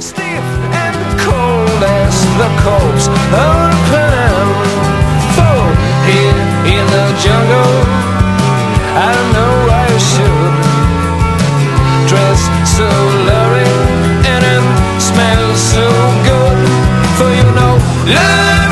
stiff and cold as the corpse on a pine. For here in the jungle, I don't know why I should dress so lurid and it smells so good. For you know, love